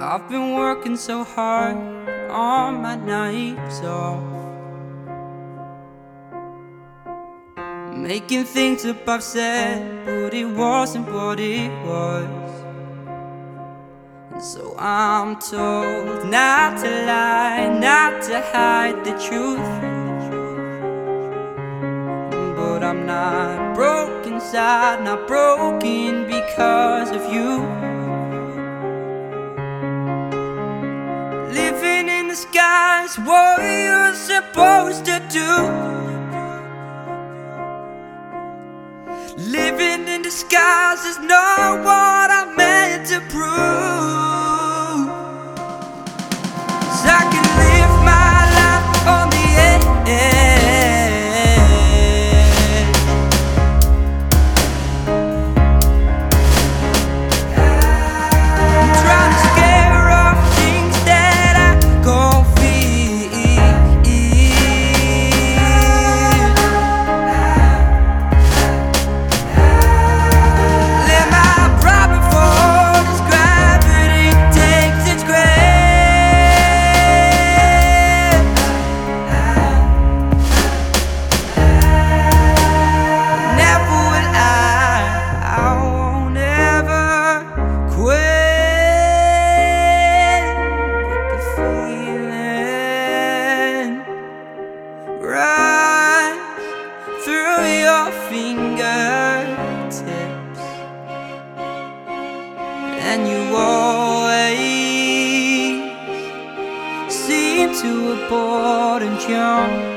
I've been working so hard on my nights off, making things up I've said, but it wasn't what it was. And so I'm told not to lie, not to hide the truth. But I'm not broken inside, not broken because of you. Living in the sky is what you're supposed to do. Living in disguise is not what I meant to prove. 'Cause I can live my life on the edge, trying to scare off things that I gon' feel. Let my pride before this gravity takes its grave. Never will I won't ever quit. But the feeling runs through your fingertips, and you always seem to abort and jump